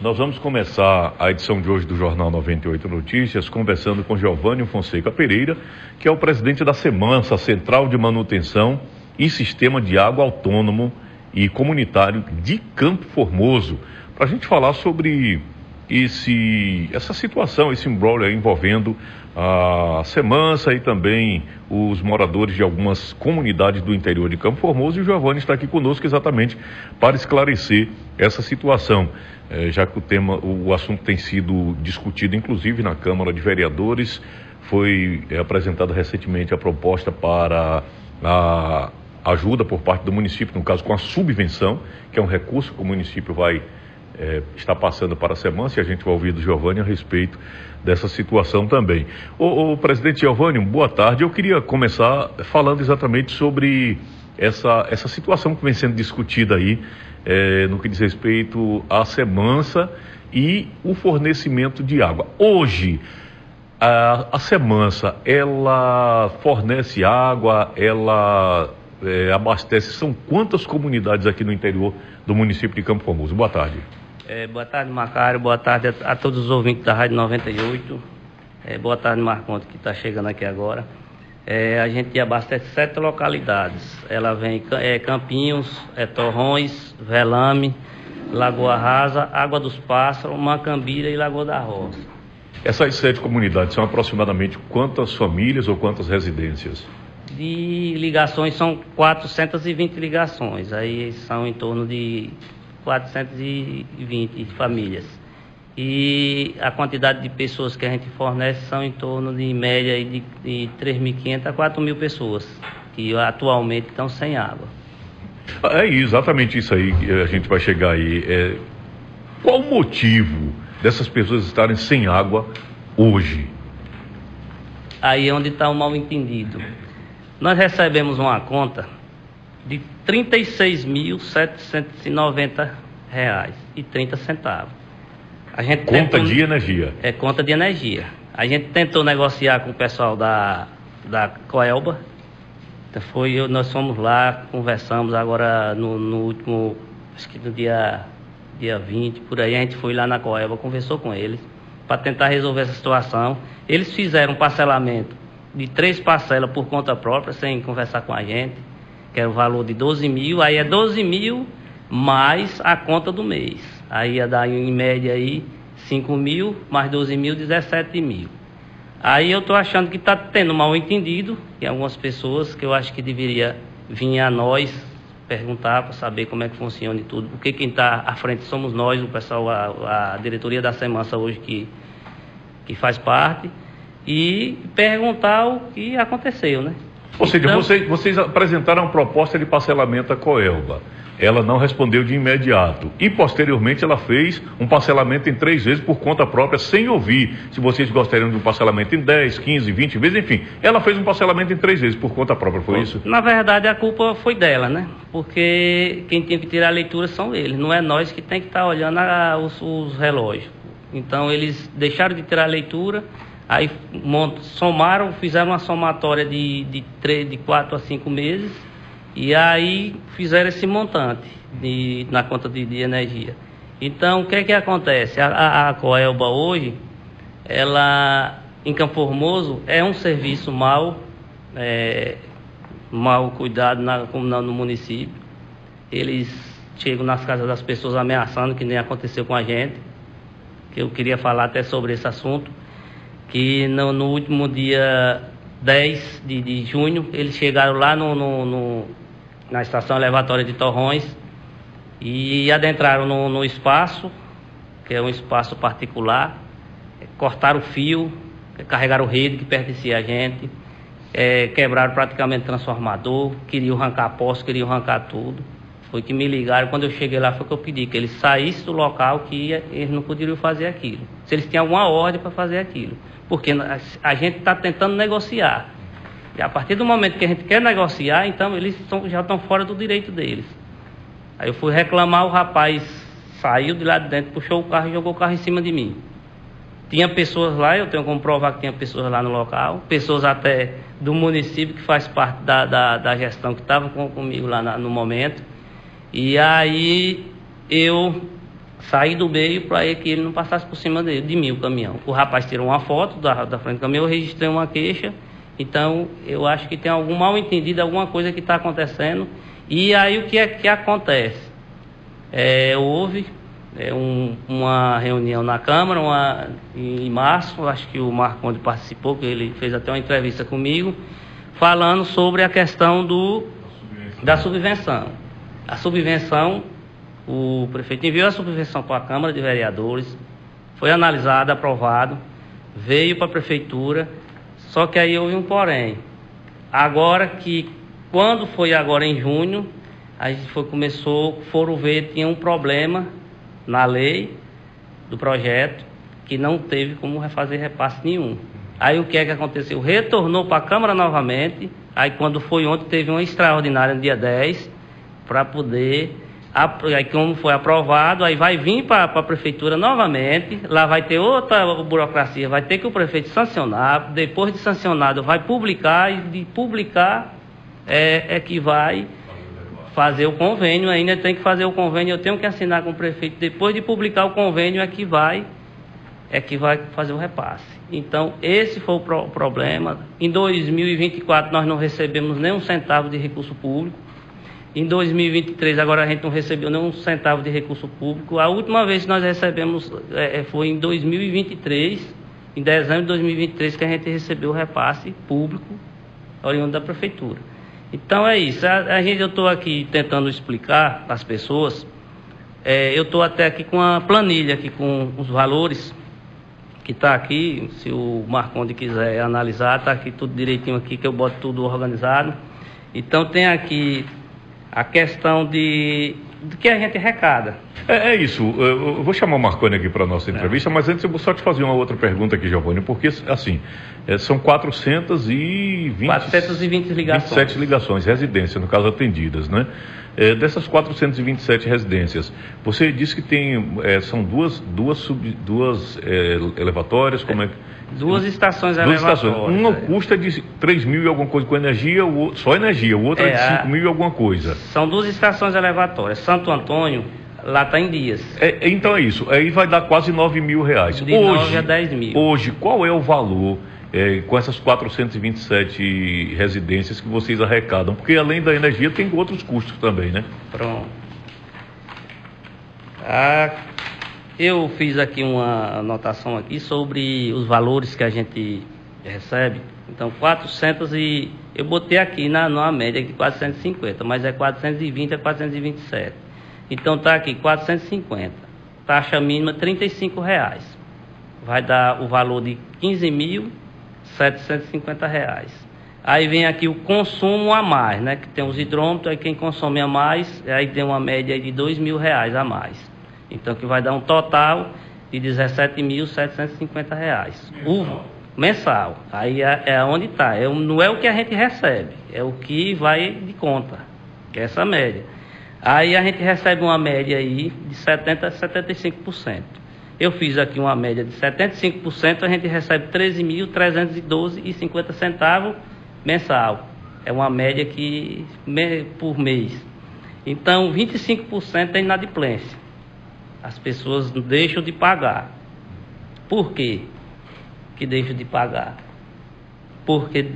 Nós vamos começar a edição de hoje do Jornal 98 Notícias conversando com Geovânio Fonseca Pereira, que é o presidente da Semansa, Central de Manutenção e Sistema de Água Autônomo e Comunitário de Campo Formoso, para a gente falar sobre essa situação, esse imbróglio envolvendo a Semansa e também os moradores de algumas comunidades do interior de Campo Formoso. E o Geovânio está aqui conosco exatamente para esclarecer essa situação, já que o assunto tem sido discutido inclusive na Câmara de Vereadores. Foi apresentada recentemente a proposta para a ajuda por parte do município, no caso com a subvenção, que é um recurso que o município está passando para a Semansa, e a gente vai ouvir do Geovânio a respeito dessa situação também. O presidente Geovânio, boa tarde. Eu queria começar falando exatamente sobre essa situação que vem sendo discutida aí, no que diz respeito à Semansa e o fornecimento de água. Hoje, a Semansa, ela fornece água, ela abastece, são quantas comunidades aqui no interior do município de Campo Formoso? Boa tarde. Boa tarde, Macário. Boa tarde a todos os ouvintes da Rádio 98. Boa tarde, Marconte, que está chegando aqui agora. A gente abastece 7 localidades. Ela vem Campinhos, Torrões, Velame, Lagoa Rasa, Água dos Pássaros, Macambira e Lagoa da Roça. Essas 7 comunidades são aproximadamente quantas famílias ou quantas residências? De ligações são 420 ligações. Aí são em torno de 420 famílias. E a quantidade de pessoas que a gente fornece são em torno de, em média, de 3.500 a 4.000 pessoas, que atualmente estão sem água. É exatamente isso aí que a gente vai chegar aí. Qual o motivo dessas pessoas estarem sem água hoje? Aí é onde está o mal entendido. Nós recebemos uma conta de R$ 36.790,30. Conta de energia? Conta de energia. A gente tentou negociar com o pessoal da Coelba. Nós fomos lá, conversamos agora no último, acho que no dia 20, por aí, a gente foi lá na Coelba, conversou com eles para tentar resolver essa situação. Eles fizeram um parcelamento de 3 parcelas por conta própria, sem conversar com a gente, que era o valor de 12 mil, aí é 12 mil mais a conta do mês. Aí ia dar em média aí 5 mil, mais 12 mil, 17 mil. Aí eu estou achando que está tendo mal entendido, em algumas pessoas, que eu acho que deveria vir a nós perguntar para saber como é que funciona e tudo, porque quem está à frente somos nós, o pessoal, a diretoria da Semansa hoje que faz parte, e perguntar o que aconteceu, né? Ou seja, então, vocês apresentaram uma proposta de parcelamento à Coelba. Ela não respondeu de imediato. E, posteriormente, ela fez um parcelamento em 3 vezes por conta própria, sem ouvir se vocês gostariam de um parcelamento em 10, 15, 20 vezes, enfim. Ela fez um parcelamento em 3 vezes por conta própria, foi isso? Na verdade, a culpa foi dela, né? Porque quem tem que tirar a leitura são eles. Não é nós que tem que estar olhando os relógios. Então, eles deixaram de tirar a leitura. Aí somaram, fizeram uma somatória de 4 a 5 meses e aí fizeram esse montante na conta de energia. Então, o que é que acontece? A Coelba hoje, ela em Campo Formoso é um serviço mal cuidado no município. Eles chegam nas casas das pessoas ameaçando, que nem aconteceu com a gente, que eu queria falar até sobre esse assunto. Que no último dia 10 de junho, eles chegaram lá na estação elevatória de Torrões e adentraram no espaço, que é um espaço particular, cortaram o fio, carregaram rede que pertencia a gente, quebraram praticamente o transformador, queriam arrancar poste, queriam arrancar tudo. Foi que me ligaram, quando eu cheguei lá foi que eu pedi que eles saíssem do local, que eles não poderiam fazer aquilo, se eles tinham alguma ordem para fazer aquilo. Porque a gente está tentando negociar. E a partir do momento que a gente quer negociar, então eles já estão fora do direito deles. Aí eu fui reclamar, o rapaz saiu de lá de dentro, puxou o carro e jogou o carro em cima de mim. Tinha pessoas lá, eu tenho como provar que tinha pessoas lá no local, pessoas até do município que faz parte da gestão, que estavam comigo lá no momento. E aí eu sair do meio para que ele não passasse por cima de mim, o caminhão. O rapaz tirou uma foto da frente do caminhão, eu registrei uma queixa. Então, eu acho que tem algum mal entendido, alguma coisa que está acontecendo. E aí, o que é que acontece? Houve uma reunião na Câmara em março, acho que o Marcondes participou, que ele fez até uma entrevista comigo, falando sobre a questão da subvenção. A subvenção, o prefeito enviou a subvenção para a Câmara de Vereadores, foi analisada, aprovado, veio para a Prefeitura, só que aí houve um porém. Quando foi agora em junho, a gente foram ver, tinha um problema na lei do projeto, que não teve como fazer repasse nenhum. Aí o que é que aconteceu? Retornou para a Câmara novamente, aí quando foi ontem, teve uma extraordinária no dia 10, para poder, aí como foi aprovado, aí vai vir para a Prefeitura novamente, lá vai ter outra burocracia, vai ter que o prefeito sancionar, depois de sancionado vai publicar, e de publicar é que vai fazer o convênio, ainda tem que fazer o convênio, eu tenho que assinar com o prefeito, depois de publicar o convênio é que vai fazer o repasse. Então, esse foi o problema. Em 2024 nós não recebemos nem um centavo de recurso público. Em 2023 agora a gente não recebeu nem um centavo de recurso público. A última vez que nós recebemos foi em 2023, em dezembro de 2023, que a gente recebeu o repasse público oriundo da Prefeitura. Então é isso, eu estou aqui tentando explicar às pessoas, eu estou até aqui com a planilha, aqui com os valores, que está aqui, se o Marcondes quiser analisar, está aqui tudo direitinho aqui, que eu boto tudo organizado. Então tem aqui a questão do que a gente arrecada. É isso. Eu vou chamar o Marconi aqui para a nossa entrevista, mas antes eu vou só te fazer uma outra pergunta aqui, Giovanni, porque, assim, são 420 ligações. 27 ligações, residências, no caso, atendidas, né? Dessas 427 residências, você disse que são duas elevatórias, como é que... Duas estações elevatórias. Uma custa de 3 mil e alguma coisa com energia, só energia, o outro é de 5 mil e alguma coisa. São duas estações elevatórias. Santo Antônio, lá está em dias. Então é isso, aí vai dar quase 9 mil reais. De 9 a 10 mil. Hoje, qual é o valor com essas 427 residências que vocês arrecadam? Porque além da energia tem outros custos também, né? Pronto. Eu fiz aqui uma anotação aqui sobre os valores que a gente recebe. Então, 400 e... Eu botei aqui na média de 450, mas é 420 a 427. Então, está aqui 450. Taxa mínima R$35. Vai dar o valor de R$15.750. Aí vem aqui o consumo a mais, né? Que tem os hidrômetros, aí quem consome a mais, aí tem uma média de R$2.000 a mais. Então, que vai dar um total de R$17.750. Mensal. Aí é onde está. Não é o que a gente recebe, é o que vai de conta, que é essa média. Aí a gente recebe uma média aí de 70% a 75%. Eu fiz aqui uma média de 75%, a gente recebe R$13.312,50 mensal. É uma média por mês. Então, 25% é inadimplência. As pessoas deixam de pagar. Por quê que deixam de pagar? Porque...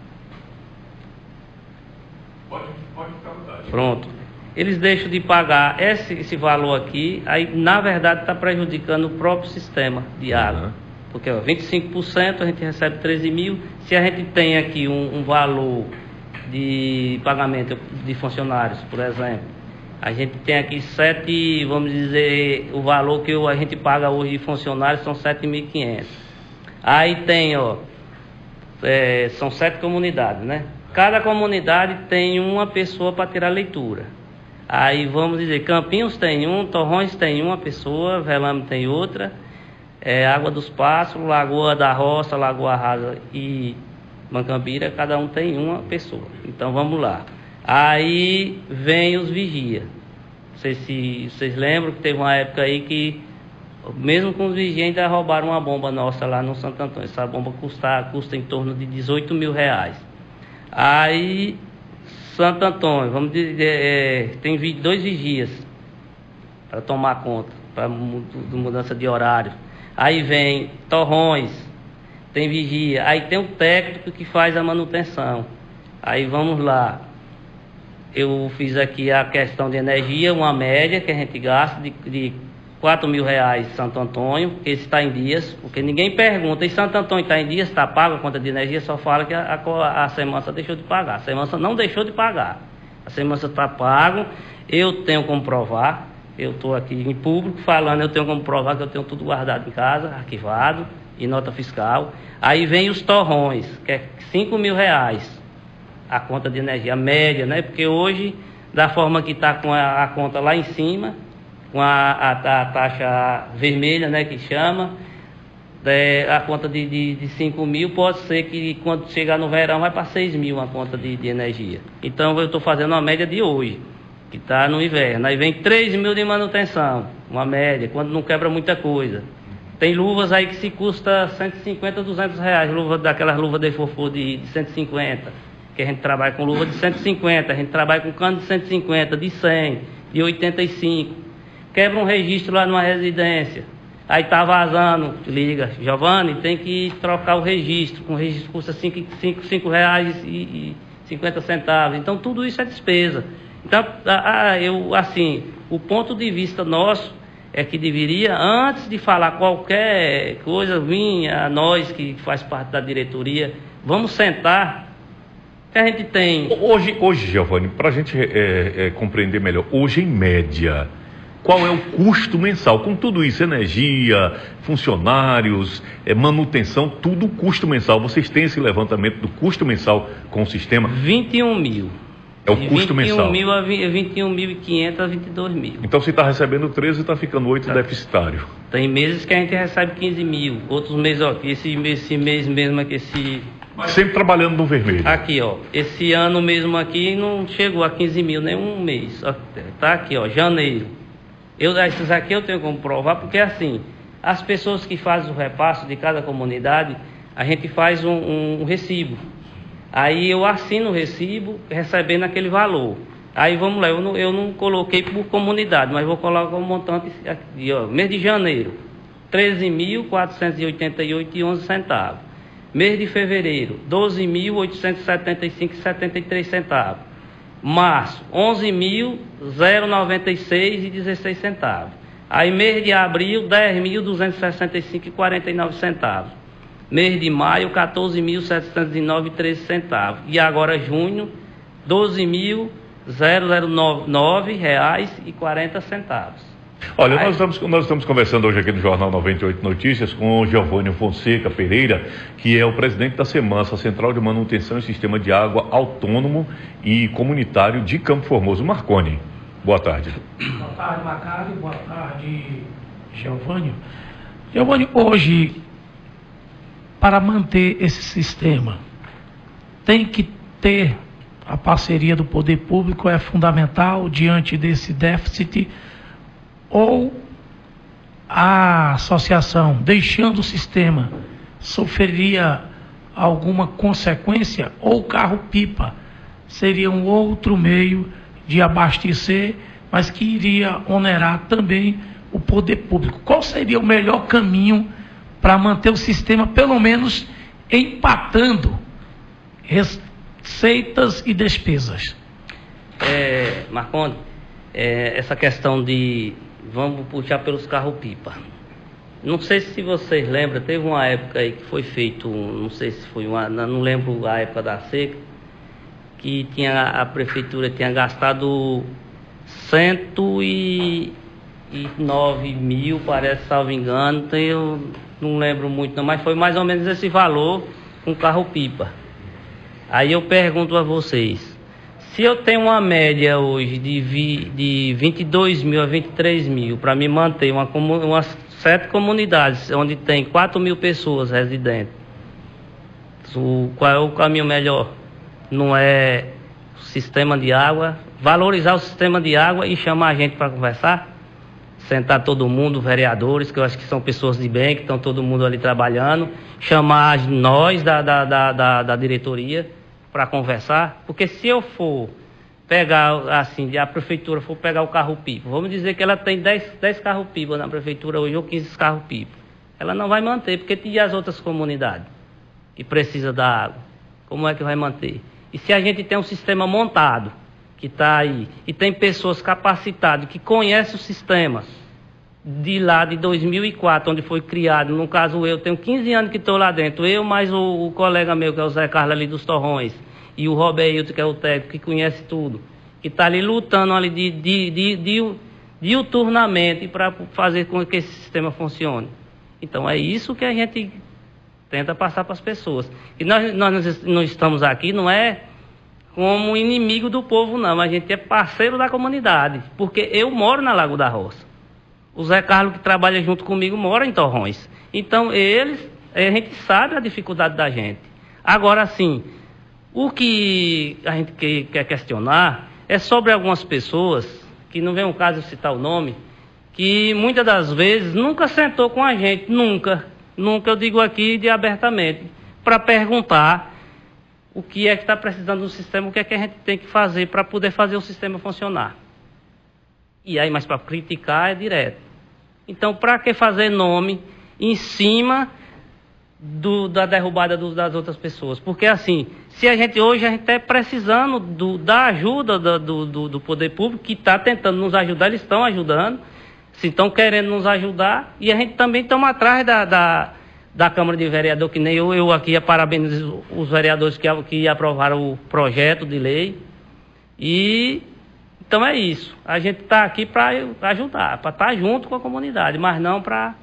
Pode ficar à vontade. Pronto. Eles deixam de pagar esse valor aqui, aí na verdade está prejudicando o próprio sistema de água. Porque 25% a gente recebe 13 mil. Se a gente tem aqui um valor de pagamento de funcionários, por exemplo, a gente tem aqui 7, vamos dizer, o valor que a gente paga hoje de funcionários são 7.500. Aí tem, são 7 comunidades, né? Cada comunidade tem uma pessoa para tirar leitura. Aí vamos dizer, Campinhos tem um, Torrões tem uma pessoa, Velame tem outra, Água dos Passos, Lagoa da Roça, Lagoa Rasa e Mancambira, cada um tem uma pessoa. Então vamos lá. Aí vem os vigia. Não sei se vocês lembram que teve uma época aí que, mesmo com os vigias, ainda roubaram uma bomba nossa lá no Santo Antônio. Essa bomba custa em torno de R$18.000. Aí, Santo Antônio, vamos dizer, tem 2 vigias para tomar conta. para mudança de horário. Aí vem torrões, tem vigia, aí tem o técnico que faz a manutenção. Aí vamos lá. Eu fiz aqui a questão de energia, uma média que a gente gasta de R$4.000 em Santo Antônio, esse está em dias, porque ninguém pergunta, e Santo Antônio está em dias, está pago a conta de energia, só fala que a Semansa deixou de pagar. A Semansa não deixou de pagar. A Semansa está pago, eu tenho como provar, eu estou aqui em público falando, eu tenho como provar que eu tenho tudo guardado em casa, arquivado, e nota fiscal. Aí vem os torrões, que é R$5.000, a conta de energia, a média, né? Porque hoje, da forma que está com a conta lá em cima, com a taxa vermelha, né, que chama, a conta de 5.000, pode ser que quando chegar no verão vai para 6.000 a conta de energia. Então eu estou fazendo uma média de hoje, que está no inverno. Aí vem 3.000 de manutenção, uma média, quando não quebra muita coisa. Tem luvas aí que se custa R$150, R$200, luva daquelas luvas de fofo de 150, que a gente trabalha com luva de 150, a gente trabalha com cano de 150, de 100, de 85. Quebra um registro lá numa residência, aí tá vazando, liga, Giovanni, tem que trocar o registro, um registro custa R$5,50, então tudo isso é despesa. Então, o ponto de vista nosso é que deveria, antes de falar qualquer coisa, vir a nós que faz parte da diretoria, vamos sentar, que a gente tem... Hoje Giovanni, para a gente compreender melhor, hoje em média, qual é o custo mensal? Com tudo isso, energia, funcionários, manutenção, tudo custo mensal. Vocês têm esse levantamento do custo mensal com o sistema? 21.000. É o custo mensal? 21.500 a 22.000. Então, se está recebendo 13, está ficando 8 deficitário. Tem meses que a gente recebe 15.000. Outros meses, ó, esse mês mesmo aqui, Mas sempre trabalhando no vermelho. Aqui, ó, esse ano mesmo aqui não chegou a 15.000 nem um mês. Tá aqui, ó, janeiro. Esses aqui eu tenho como provar, porque assim, as pessoas que fazem o repasse de cada comunidade, a gente faz um recibo. Aí eu assino o recibo recebendo aquele valor. Aí vamos lá, eu não coloquei por comunidade, mas vou colocar o montante aqui, ó, mês de janeiro, R$13.488,11. Mês de fevereiro, R$12.875,73. Março, R$11.096,16. Aí mês de abril, R$10.265,49. Mês de maio, R$14.709,13. E agora junho, R$12.009,40. Olha, nós estamos conversando hoje aqui no Jornal 98 Notícias com o Geovânio Fonseca Pereira, que é o presidente da Semansa, Central de Manutenção e Sistema de Água Autônomo e Comunitário de Campo Formoso. Marconi, boa tarde. Boa tarde, Macário. Boa tarde, Geovânio. Geovânio, hoje, para manter esse sistema, tem que ter a parceria do poder público, é fundamental diante desse déficit, ou a associação, deixando o sistema, sofreria alguma consequência, ou o carro-pipa seria um outro meio de abastecer, mas que iria onerar também o poder público. Qual seria o melhor caminho para manter o sistema, pelo menos, empatando receitas e despesas? Marconi, essa questão de... Vamos puxar pelos carros-pipa. Não sei se vocês lembram, teve uma época aí que foi feito, não sei se foi não lembro a época da seca, que a prefeitura tinha gastado 109 mil, parece, salvo engano, eu não lembro muito não, mas foi mais ou menos esse valor com carro-pipa. Aí eu pergunto a vocês, se eu tenho uma média hoje de 22 mil a 23 mil para me manter umas 7 comunidades onde tem 4.000 pessoas residentes, qual é o caminho melhor? Não é o sistema de água, valorizar o sistema de água e chamar a gente para conversar? Sentar todo mundo, vereadores, que eu acho que são pessoas de bem, que estão todo mundo ali trabalhando, chamar nós da diretoria para conversar, porque se eu for pegar, assim, a prefeitura for pegar o carro-pipa, vamos dizer que ela tem 10 carro-pipa na prefeitura hoje, ou 15 carro-pipa. Ela não vai manter, porque tem as outras comunidades que precisam da água. Como é que vai manter? E se a gente tem um sistema montado, que está aí, e tem pessoas capacitadas, que conhecem o sistema, de lá de 2004, onde foi criado, no caso eu tenho 15 anos que estou lá dentro, eu mais o colega meu, que é o Zé Carlos ali dos Torrões, e o Roberto, que é o técnico, que conhece tudo, que está ali lutando ali diuturnamente para fazer com que esse sistema funcione. Então é isso que a gente tenta passar para as pessoas. E nós não estamos aqui, não é como inimigo do povo, não, a gente é parceiro da comunidade, porque eu moro na Lago da Roça. O Zé Carlos, que trabalha junto comigo, mora em Torrões. Então, a gente sabe a dificuldade da gente. Agora, sim, o que a gente quer questionar é sobre algumas pessoas, que não vem o caso de citar o nome, que muitas das vezes nunca sentou com a gente, nunca, eu digo aqui abertamente, para perguntar o que é que está precisando do sistema, o que é que a gente tem que fazer para poder fazer o sistema funcionar. E aí, mas para criticar é direto. Então, para que fazer nome em cima da derrubada das outras pessoas? Porque, assim, se a gente hoje está precisando da ajuda do poder público, que está tentando nos ajudar, eles estão ajudando, se estão querendo nos ajudar, e a gente também estamos atrás da Câmara de Vereadores, que nem eu aqui parabenizo os vereadores que aprovaram o projeto de lei. E então é isso. A gente está aqui para ajudar, para estar junto com a comunidade, mas não para,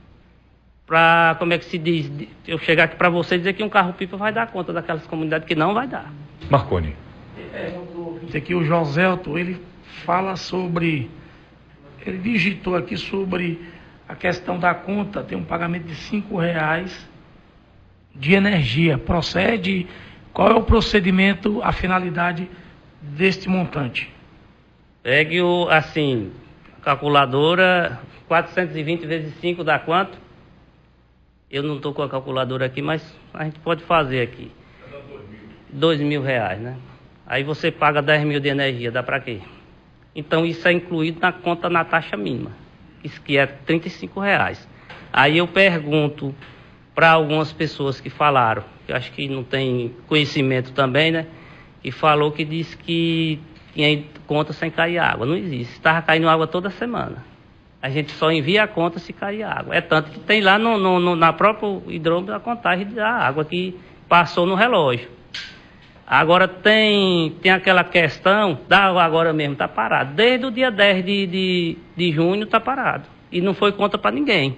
como é que se diz, eu chegar aqui para você e dizer que um carro-pipa vai dar conta daquelas comunidades, que não vai dar. Marconi. Aqui o Joselto, ele fala sobre, ele digitou aqui sobre a questão da conta, tem um pagamento de R$5 de energia. Procede? Qual é o procedimento, a finalidade deste montante? Pegue assim, calculadora, 420 vezes 5 dá quanto? Eu não estou com a calculadora aqui, mas a gente pode fazer aqui. R$2.000, né? Aí você paga 10 mil de energia, dá para quê? Então isso é incluído na conta, na taxa mínima, isso que é R$35. Aí eu pergunto para algumas pessoas que falaram, que eu acho que não tem conhecimento também, né? Que falou que disse que tinha conta sem cair água. Não existe. Estava caindo água toda semana. A gente só envia a conta se cair água. É tanto que tem lá na própria hidrômetro a contagem da água que passou no relógio. Agora tem aquela questão da água agora mesmo, está parado. Desde o dia 10 de junho está parado. E não foi conta para ninguém.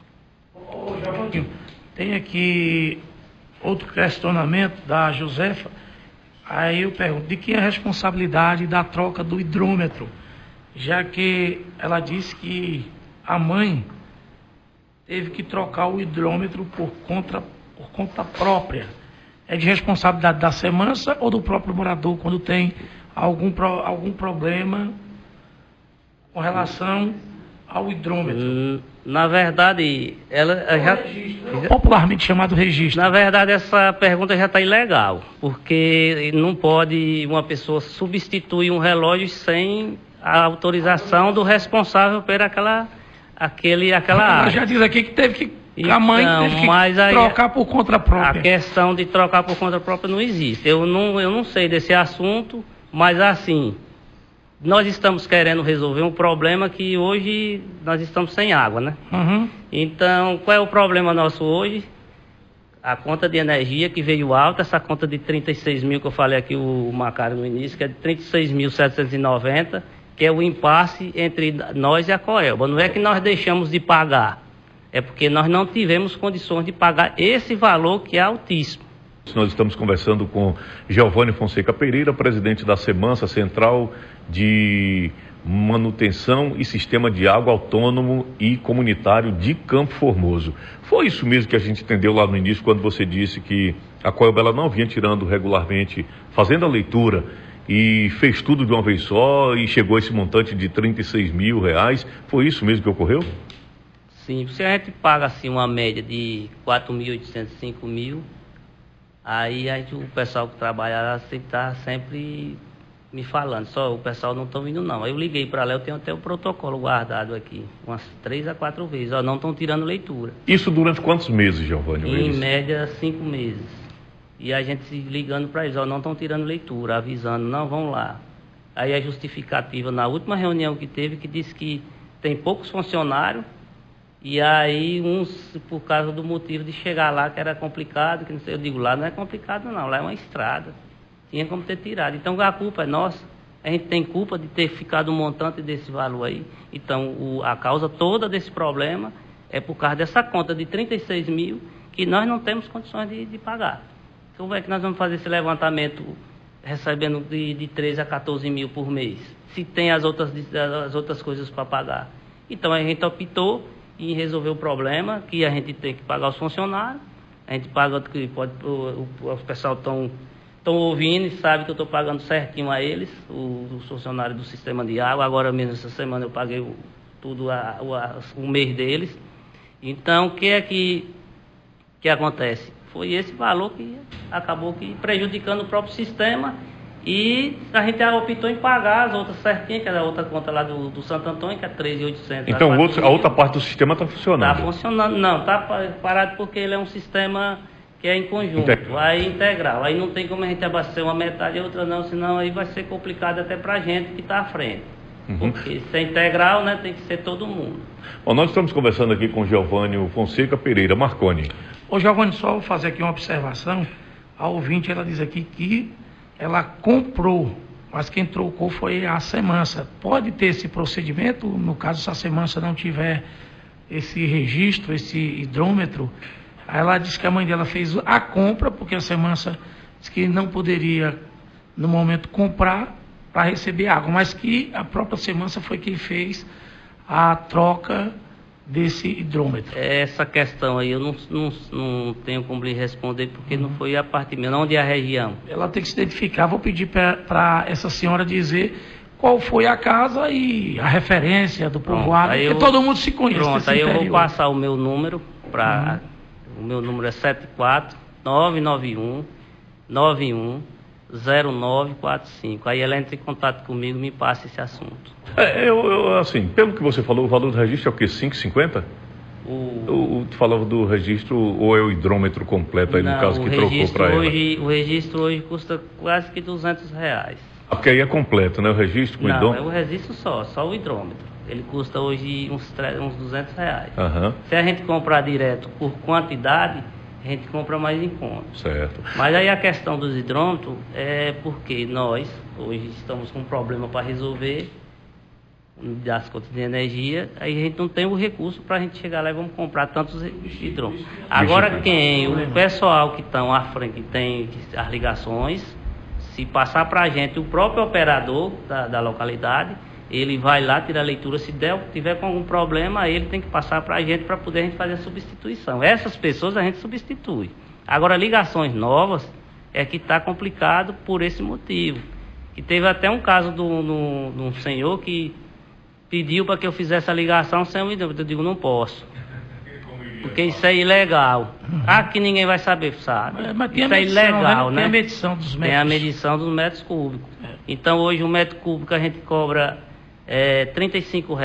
Tem aqui outro questionamento da Josefa. Aí eu pergunto, de quem é a responsabilidade da troca do hidrômetro? Já que ela disse que a mãe teve que trocar o hidrômetro por conta própria. É de responsabilidade da Semança ou do próprio morador quando tem algum problema com relação ao hidrômetro? Na verdade, ela já... Popularmente chamado registro. Na verdade, essa pergunta já está ilegal, porque não pode uma pessoa substituir um relógio sem a autorização do responsável por aquela área. Ela já diz aqui que teve que a mãe teve que trocar por conta própria. A questão de trocar por conta própria não existe. Eu não sei desse assunto, mas assim, nós estamos querendo resolver um problema que hoje nós estamos sem água, né? Uhum. Então, qual é o problema nosso hoje? A conta de energia que veio alta, essa conta de 36 mil que eu falei aqui, o Macário no início, que é de 36.790, que é o impasse entre nós e a Coelba. Não é que nós deixamos de pagar, é porque nós não tivemos condições de pagar esse valor que é altíssimo. Nós estamos conversando com Geovânio Fonseca Pereira, presidente da Semança, Central de Manutenção e Sistema de Água Autônomo e Comunitário de Campo Formoso. Foi isso mesmo que a gente entendeu lá no início, quando você disse que a Coelba ela não vinha tirando regularmente, fazendo a leitura, e fez tudo de uma vez só e chegou a esse montante de R$36 mil. Foi isso mesmo que ocorreu? Sim, se a gente paga assim uma média de 4.800, 5.000, aí o pessoal que trabalha lá está sempre me falando, só o pessoal não estão vindo não. Aí eu liguei para lá, eu tenho até o protocolo guardado aqui, umas 3 a 4 vezes, não estão tirando leitura. Isso durante quantos meses, Geovânio? Em média, 5 meses. E a gente ligando para eles, não estão tirando leitura, avisando, não, vão lá. Aí a justificativa, na última reunião que teve, que disse que tem poucos funcionários, e aí uns, por causa do motivo de chegar lá, que era complicado, que não sei, eu digo, lá não é complicado não, lá é uma estrada. Tinha como ter tirado. Então a culpa é nossa. A gente tem culpa de ter ficado um montante desse valor aí. Então a causa toda desse problema é por causa dessa conta de 36 mil que nós não temos condições de pagar. Então como é que nós vamos fazer esse levantamento recebendo de 13 a 14 mil por mês? Se tem as outras coisas para pagar. Então a gente optou em resolver o problema, que a gente tem que pagar os funcionários. A gente paga, que pode, o pessoal estão ouvindo e sabe que eu estou pagando certinho a eles, os funcionários do sistema de água. Agora mesmo, essa semana, eu paguei o mês deles. Então, o que é que acontece? Foi esse valor que acabou prejudicando o próprio sistema e a gente optou em pagar as outras certinhas, que era a outra conta lá do Santo Antônio, que é 3.800. Então, a outra parte do sistema está funcionando? Está funcionando, não, está parado porque ele é um sistema que é em conjunto, aí integral. Aí não tem como a gente abastecer uma metade e outra não, senão aí vai ser complicado até para a gente que está à frente. Porque se é integral, né, tem que ser todo mundo. Bom, nós estamos conversando aqui com Geovânio Fonseca Pereira. Marconi. Ô, Geovânio, só vou fazer aqui uma observação. A ouvinte, ela diz aqui que ela comprou, mas quem trocou foi a Semansa. Pode ter esse procedimento, no caso, se a Semansa não tiver esse registro, esse hidrômetro? Aí ela disse que a mãe dela fez a compra, porque a Semansa disse que não poderia, no momento, comprar para receber água, mas que a própria Semansa foi quem fez a troca desse hidrômetro. Essa questão aí eu não tenho como lhe responder, porque não foi a parte minha, onde é a região. Ela tem que se identificar. Vou pedir para essa senhora dizer qual foi a casa e a referência do povoado, porque todo mundo se conhece. Pronto, aí eu vou passar o meu número para... O meu número é 74991910945. Aí ela entra em contato comigo e me passa esse assunto. Assim, pelo que você falou, o valor do registro é o quê? 5,50? Tu falava do registro ou é o hidrômetro completo aí, no caso que trocou para ela? O registro hoje custa quase que R$200. Porque aí é completo, né? O registro com hidrômetro? Não, é o registro só o hidrômetro. Ele custa hoje uns R$200. Se a gente comprar direto por quantidade, a gente compra mais em conta. Certo. Mas aí a questão dos hidrômetros é porque nós hoje estamos com um problema para resolver das contas de energia, aí a gente não tem o recurso para a gente chegar lá e vamos comprar tantos hidrômetros. Agora o pessoal que estão à frente, que tem as ligações, se passar para a gente o próprio operador da localidade, ele vai lá, tira a leitura, se tiver com algum problema, ele tem que passar para a gente para poder a gente fazer a substituição. Essas pessoas a gente substitui. Agora, ligações novas é que está complicado por esse motivo. E teve até um caso de um senhor que pediu para que eu fizesse a ligação sem o hidrômetro. Eu digo, não posso. Porque isso é ilegal. Aqui ninguém vai saber, sabe? Mas isso é ilegal, né? Tem a medição dos metros. Tem a medição dos metros cúbicos. Então, hoje, o metro cúbico a gente cobra... R$35,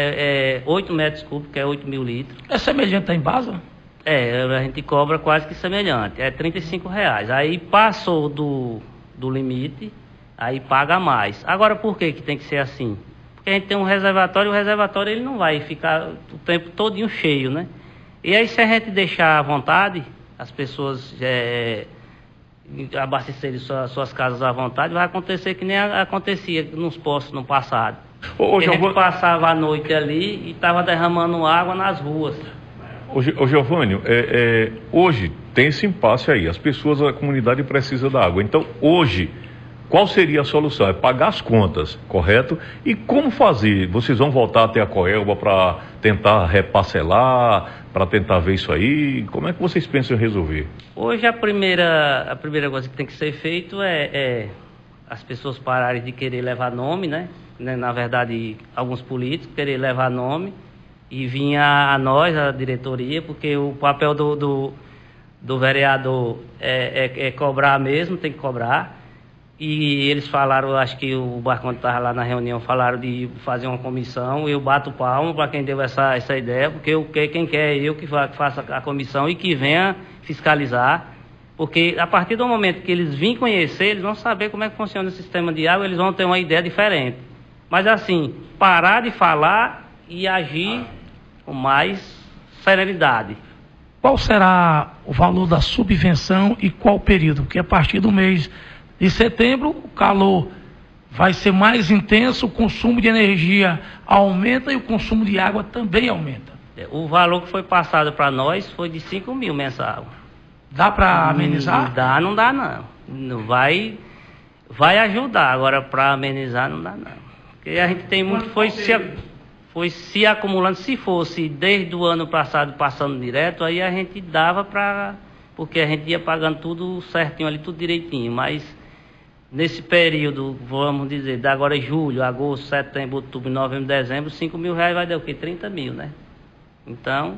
8 metros cúbicos, que é 8 mil litros. É semelhante à Embasa? A gente cobra quase que semelhante, é R$35. Aí passou do limite, aí paga mais. Agora, por que tem que ser assim? Porque a gente tem um reservatório, e o reservatório ele não vai ficar o tempo todinho cheio, né? E aí, se a gente deixar à vontade, as pessoas abastecerem suas casas à vontade, vai acontecer que nem acontecia nos postos no passado. A gente passava a noite ali e estava derramando água nas ruas. Ô Geovânio, hoje tem esse impasse aí, a comunidade precisa da água. Então, hoje, qual seria a solução? É pagar as contas, correto? E como fazer? Vocês vão voltar até a Coelba para tentar reparcelar, para tentar ver isso aí? Como é que vocês pensam em resolver? Hoje a primeira coisa que tem que ser feito é as pessoas pararem de querer levar nome, né? Na verdade, alguns políticos querer levar nome e vir a nós, a diretoria, porque o papel do vereador é cobrar mesmo, tem que cobrar. E eles falaram, acho que o Barconte estava lá na reunião, falaram de fazer uma comissão. Eu bato palmo para quem deu essa ideia, porque quem quer é eu que faça a comissão e que venha fiscalizar. Porque a partir do momento que eles virem conhecer, eles vão saber como é que funciona o sistema de água, eles vão ter uma ideia diferente. Mas assim, parar de falar e agir com mais serenidade. Qual será o valor da subvenção e qual período? Porque a partir do mês de setembro, o calor vai ser mais intenso, o consumo de energia aumenta e o consumo de água também aumenta. O valor que foi passado para nós foi de 5 mil mensal. Dá para amenizar? Não dá não. Não vai ajudar, agora para amenizar não dá não. Porque a gente tem muito, foi se acumulando. Se fosse desde o ano passado passando direto, aí a gente dava porque a gente ia pagando tudo certinho ali, tudo direitinho. Mas nesse período, vamos dizer, de agora julho, agosto, setembro, outubro, novembro, dezembro, 5 mil reais vai dar o quê? 30 mil, né? Então,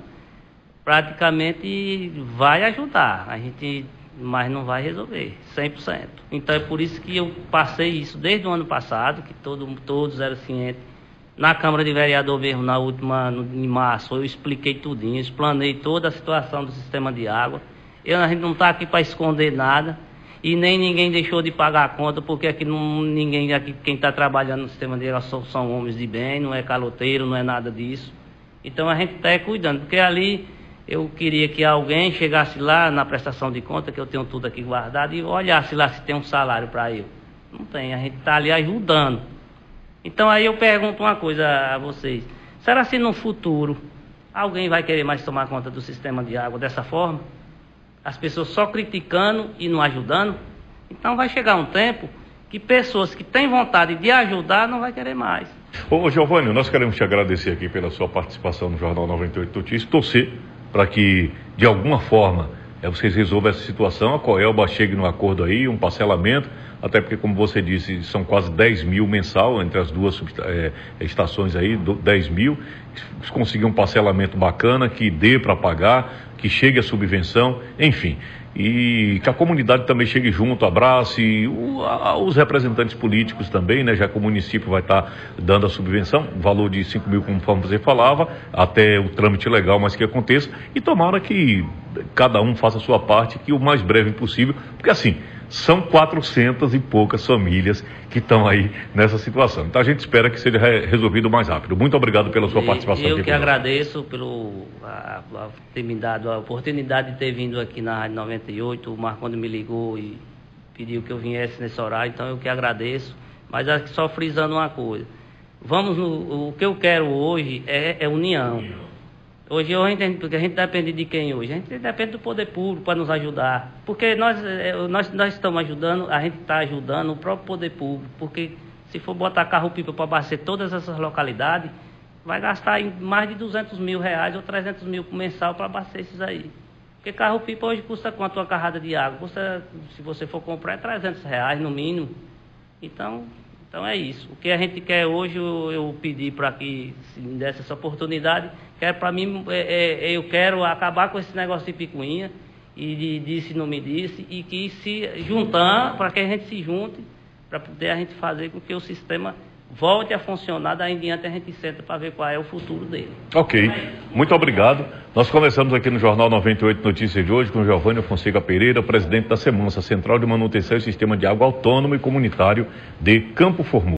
praticamente vai ajudar, mas não vai resolver, 100%. Então é por isso que eu passei isso desde o ano passado, que todos eram cientes. Na Câmara de Vereador mesmo, em março, eu expliquei tudinho, explanei toda a situação do sistema de água. A gente não está aqui para esconder nada, e nem ninguém deixou de pagar a conta, porque aqui quem está trabalhando no sistema de água são homens de bem, não é caloteiro, não é nada disso. Então a gente está cuidando, porque ali eu queria que alguém chegasse lá na prestação de conta, que eu tenho tudo aqui guardado, e olhasse lá se tem um salário para eu. Não tem, a gente está ali ajudando. Então aí eu pergunto uma coisa a vocês. Será que no futuro alguém vai querer mais tomar conta do sistema de água dessa forma? As pessoas só criticando e não ajudando? Então vai chegar um tempo que pessoas que têm vontade de ajudar não vai querer mais. Ô Geovânio, nós queremos te agradecer aqui pela sua participação no Jornal 98 Notícias, torcer para que, de alguma forma, vocês resolvam essa situação, a Coelba chegue no acordo aí, um parcelamento, até porque, como você disse, são quase 10 mil mensal entre as duas estações aí, 10 mil, que consigam um parcelamento bacana, que dê para pagar, que chegue a subvenção, enfim. E que a comunidade também chegue junto, abrace os representantes políticos também, né? Já que o município vai estar dando a subvenção, valor de 5 mil, conforme você falava, até o trâmite legal, mas que aconteça, e tomara que cada um faça a sua parte, que o mais breve possível, porque assim, são 400 e poucas famílias que estão aí nessa situação. Então a gente espera que seja resolvido o mais rápido. Muito obrigado pela sua participação. Eu que agradeço por ter me dado a oportunidade de ter vindo aqui na Rádio 98. O Marconde me ligou e pediu que eu viesse nesse horário, então eu que agradeço. Mas só frisando uma coisa. O que eu quero hoje é união. Hoje eu entendo, porque a gente depende de quem hoje? A gente depende do poder público para nos ajudar. Porque nós estamos ajudando, a gente está ajudando o próprio poder público. Porque se for botar carro-pipa para abastecer todas essas localidades, vai gastar mais de 200 mil reais ou 300 mil mensal para abastecer esses aí. Porque carro-pipa hoje custa quanto uma carrada de água? Custa, se você for comprar, é 300 reais no mínimo. Então é isso. O que a gente quer hoje, eu pedi para que se me desse essa oportunidade, para mim, eu quero acabar com esse negócio de picuinha, e de disse não me disse, e que se juntar, para que a gente se junte, para poder a gente fazer com que o sistema volte a funcionar, daí em diante a gente senta para ver qual é o futuro dele. Ok, muito obrigado. Nós conversamos aqui no Jornal 98 Notícias de hoje com Geovânio Fonseca Pereira, presidente da SEMANSA, Central de Manutenção e Sistema de Água Autônomo e Comunitário de Campo Formoso.